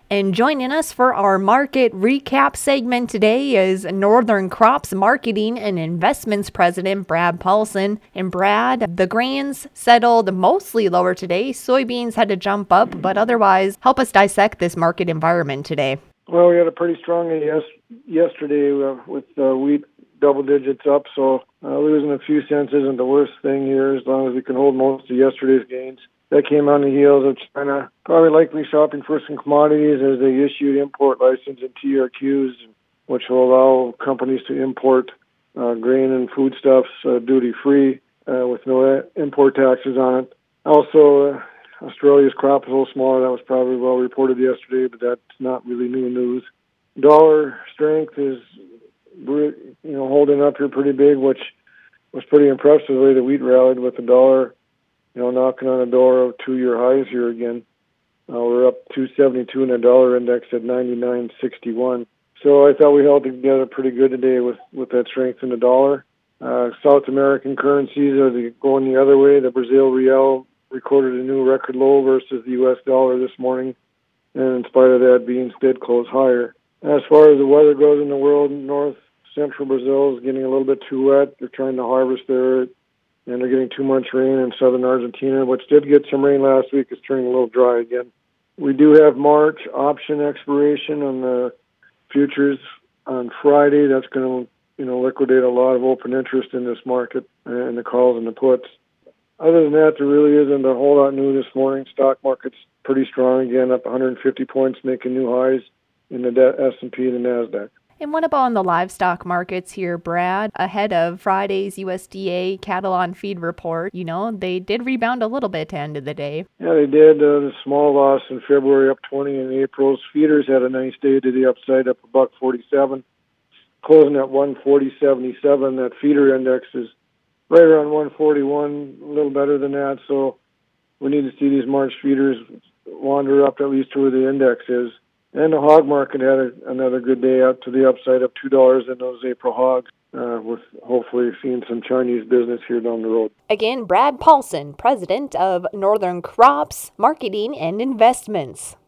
And joining us for our market recap segment today is Northern Crops Marketing and Investments President Brad Paulsen. And Brad, the grains settled mostly lower today. Soybeans had to jump up, but otherwise, help us dissect this market environment today. Well, we had a pretty strong yesterday with wheat double digits up, so losing a few cents isn't the worst thing here as long as we can hold most of yesterday's gains. That came on the heels of China probably likely shopping for some commodities as they issued import license and TRQs, which will allow companies to import grain and foodstuffs duty-free with no import taxes on it. Also, Australia's crop is a little smaller. That was probably well reported yesterday, but that's not really new news. Dollar strength is holding up here pretty big, which was pretty impressive the way the wheat rallied with the dollar knocking on the door of two-year highs here again. We're up 272 in the dollar index at 99.61. So I thought we held together pretty good today with that strength in the dollar. South American currencies are going the other way. The Brazil real recorded a new record low versus the U.S. dollar this morning, and in spite of that, beans did close higher. As far as the weather goes in the world, north central Brazil is getting a little bit too wet. They're trying to harvest there, and they're getting too much rain in southern Argentina, which did get some rain last week. It's turning a little dry again. We do have March option expiration on the futures on Friday. That's going to liquidate a lot of open interest in this market and the calls and the puts. Other than that, there really isn't a whole lot new this morning. Stock market's pretty strong again, up 150 points, making new highs in the S&P and the NASDAQ. And what about on the livestock markets here, Brad? Ahead of Friday's USDA cattle on feed report, they did rebound a little bit to end of the day. Yeah, they did. The small loss in February, up 20 in April's. Feeders had a nice day to the upside, up $1.47, closing at 140.77. That feeder index is right around 141, a little better than that. So we need to see these March feeders wander up at least to where the index is. And the hog market had another good day up to the upside of $2 in those April hogs, with hopefully seeing some Chinese business here down the road. Again, Brad Paulsen, president of Northern Crops Marketing and Investments.